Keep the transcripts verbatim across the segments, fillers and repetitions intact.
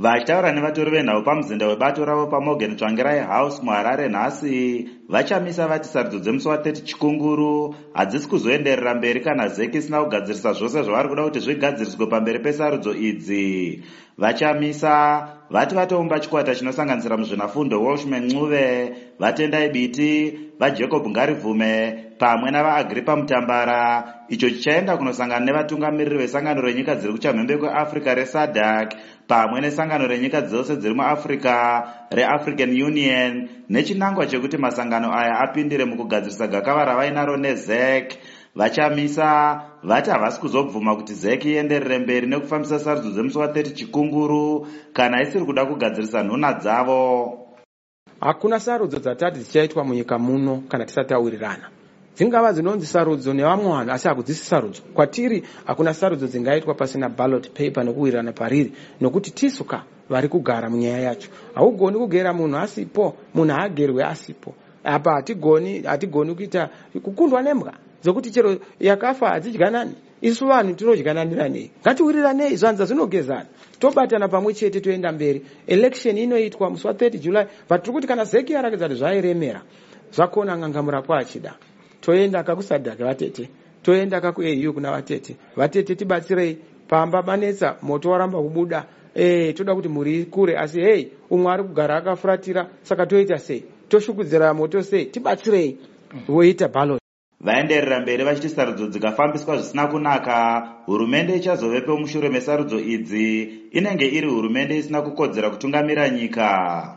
Vachitaura nevatori venhau pamuzinda webato ravo paMorgan Tsvangirai House muHarare nhasi, vachamisa vati sarudzo dzemusi wathirty Chikunguru hadzisi kuzoenderera mberi kana Z E C isina kugadzirisa zvose zvavari kuda kuti zvigadziriswe pamberi pesarudzo idzi. Vachamisa vati vatoumba chikwata chinosanganisira muzvinafundo Welshman Ncube, vaTendai Biti, vaJacob Ngarivume pamwe navaAgripa Mutambara, icho chichaenda kunosangana nevatungamiriri vesangano renyika dziri kuchamhembe kweAfrica reSADC pamwe nesangano renyika dzose dziri muAfrica reAfrican Union, nechinangwa chekuti masangano aya apindire mukugadzirisa gakava ravainaro neZ E C. Vachamisa vati havasi kuzobvuma kuti Z E C ienderere mberi nekufambisa sarudzo dzemusi wathirty Chikunguru kana isiri kuda kugadzirisa nhuna dzavo. Hakuna sarudzo dzatati dzichaitwa munyika muno kana tisatawirirana. Dzingava dzinonzi sarudzo nevamwe vanhu asi hakudzisi sarudzo. Kwatiri hakuna sarudzo dzingaitwa pasina ballot paper nekuwirirana pariri, nokuti tisuka vari kugara munyaya yacho. Haugoni kugera munhu asipo, munhu haagerwe asipo. Apa hatigoni hatigoni kuita kukundwa nembwa dzokuti chero yakafa hadzidyanani. Isu vanhu tinodyananiranei? Ngatiwiriranei, zvanza zvinogezana. Tobatana pamwe chete toenda mberi. Election inoitwa musi wathirty July. Vatiri kuti kana Z E C yarakidza kuti zvairemera, zvakona ngangamura kwachida. Toenda kakusadhaka vatete, toenda kakuA U kuna vatete. Vatete tibatsirei, pamba banetsa moto waramba kubuda. Eh, toda kuti muri kure asi hey, umwe ari kugara akafuratira, saka toita sei? Toshukudzira moto sei? Tibatsirei. Voita ballot. Vaenderera mberi vachiti sarudzo dzikafambiswa zvisina kunaka, hurumende ichazovepo mushure mesarudzo idzi inenge iri hurumende isina kukodzera kutungamira nyika.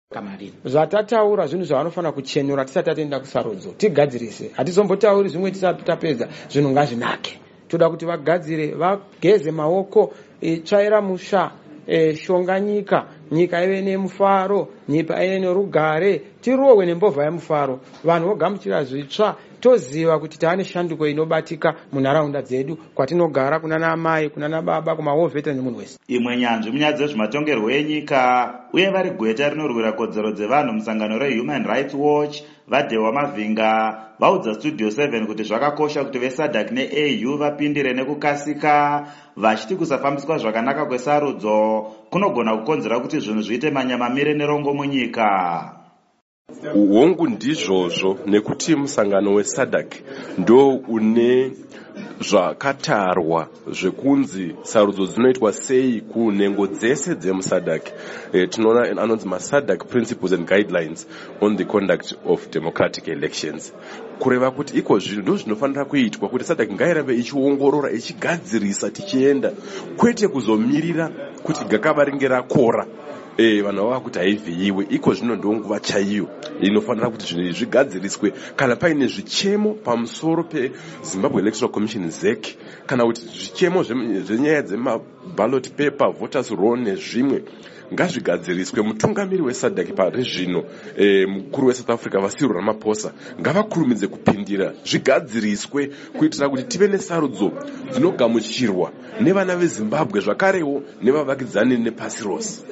Zvatataura zvinhu zvavanofanira kuchenura tisati tatoenda kusarudzo. Tigadzirise. Hatizombotauri zvimwe tisati tapedza, zvinhu ngazvinake. Toda kuti vagadzire, vageze maoko, e, tsvaira musha, e, shonga nyika, nyika ive nemufaro, nyika ive nerugare, tirohwe nembovha yemufaro. Vanhu vogamuchira zvitsva, toziva kuti taane shanduko inobatika munharaunda dzedu kwatinogara, kunana amai, kunana baba, kumahofeta nemunhu wese. Imwe nyanzvi munyaya dzezvematongerwo enyika uye vari gweta rinorwira kodzero dzevanhu musangano reHuman Rights Watch, vaDhewa Mavhinga vaudza Studio seven kuti zvakakosha kuti veSADC neA U vapindire nekukasika, vachiti kusafambiswa zvakanaka kwesarudzo kunogona kukonzera kuti zvinhu zviite manyamamire nerongo munyika. Hongu ndizvozvo, nekuti musangano weSADC ndo une zvakatarwa zvekunzi sarudzo dzinoitwa sei kunhengo dzese dzemuSADC. E, tinoona anonzi maSADC Principles and Guidelines on the Conduct of Democratic Elections. Kureva kuti iko zvinhu ndo zvinofanira kuitwa kuti SADC ngairambe ichiongorora, ichigadzirisa tichienda, kwete kuzomirira kuti gakava ringe rakora. Eh, vanhu vava kuti haivhiyiwe. Iko zvino ndonguva chaiyo inofanira kuti zvinhu zvigadziriswe kana paine zvichemo pamusoro peZimbabwe Electoral Commission Z E C, kana kuti zvichemo zvenyaya dzemaballot paper, voters roll nezvimwe ngazvigadziriswe. Mutungamiri weSADC pari zvino, eh, mukuru weSouth Africa Vasiro Ramaphosa ngavakurumidze kupindira zvigadziriswe kuitira kuti tive nesarudzo dzinogamuchirwa nevana veZimbabwe zvakarewo nevavakidzani nepasi rose.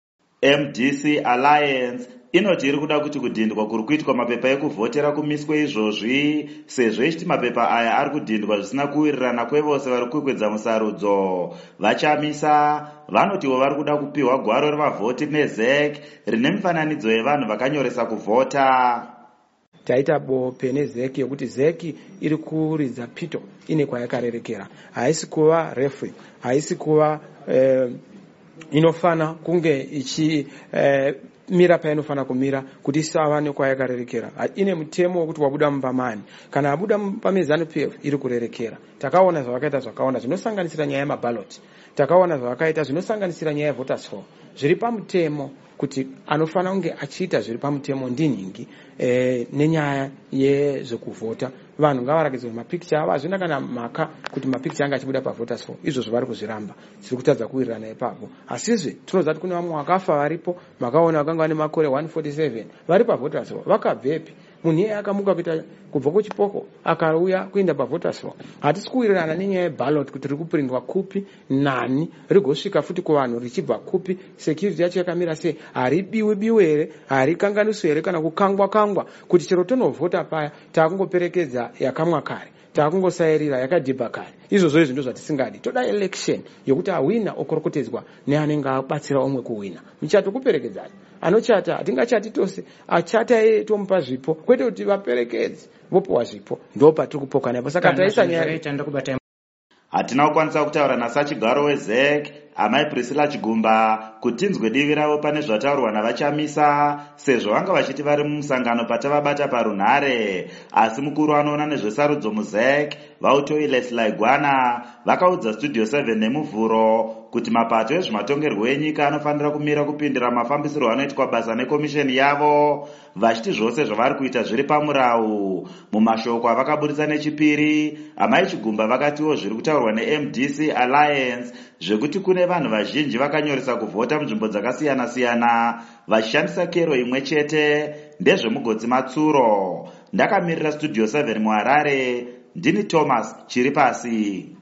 M D C Alliance inoti iri kuda kuti kudhindwa kuri kuitwa mapepa ekuvhotera kumiswe izvozvi, sezvo ichiti mapepa aya ari kudhindwa zvisina kuwirirana kwevose vari kukwedza musarudzo. Vachamisa vanotiwo vari kuda kupiwa gwaro revavhoti neZ E C rine mifananidzo yevanhu vakanyoresa kuvhota. Taita bope neZ E C yokuti Z E C iri kuridza pito ine kwayakarerekera, haisi kuva referee, haisi kuva eh, inofana kunge ichi eh, mira painofana kumira kuti isava nekwayakarerekera. Ine mutemo wokuti wabuda mupamani kana abuda pamezano P F iri kurerekera. Takaona zvavakaita zvakaona zvinosanganisira nyaya yemaballot, takaona zvavakaita zvinosanganisira nyaya yevoters roll. Zviri pamutemo kuti anofana kunge achiita zviri pamutemo ndiningi eh, nenyaya yezvekuvhota. Vanhu ngavarakidze mapicture avo, hazvina kana mhaka kuti mapicture anga achibuda pavoters roll. Izvo zvari kuzviramba, zviri kutadza kuwirirana ipapo. Asizve tinoziva kuti kune vamwe vakafa varipo, makaona vakanga vane makore one forty-seven vari pavoters roll. Vakabvepi? Munhu iye akamuka kuita kubva kuchipoko akauya kuenda pavoters roll. Hatisi kuwirirana nenyaya yeballot kuti riri kupurindwa kupi nani, rigosvika futi kuvanhu richibva kupi, security yacho yakamira sei, haribiwi biwi here, harikanganiswi here kana kukangwa kangwa kuti chero tonovhota paya takungoperekedza yakamwa kare. takungosairira yakadhibha kare. Izvozvo izvi ndozvatisingadi. Toda election yokuti awina okorokotedzwa neanenge abatsira omwe kuwina. Muchato kuperekedzana. Anochata hatingachati tose, achata yeye tomupa zvipo, kwete kuti vaperekedzi vopiwa zvipo. Ndo patiri kupokana. Pasaka taisa nyaya. Hatina kukwanisa kutaura nasachigaro weZ E C amai Priscilla Chigumba kuti tinzwe divi ravo pane zvataurwa navachamisa, sezvo vanga vachiti vari mumusangano patavabata parunhare. Asi mukuru anoona nezvesarudzo muZ E C Vautoi Leslie Gwana vakaudza Studio seven nemuvhuro kuti mapato ezvematongerwo enyika anofanira kumira kupindira mafambisiro anoitwa basa nekomisheni yavo, vachiti zvose zvavari kuita zviri pamurau. Mumashoko avakaburitsa nechipiri, amai Chigumba vakatiwo zviri kutaurwa neM D C Alliance zvekuti kune vanhu vazhinji vakanyoresa kuvhota munzvimbo dzakasiyana siyana vachishandisa kero imwe chete ndezvemugodzi Matsuro. Ndakamirira Studio seven muHarare, ndini Thomas Chiripasi.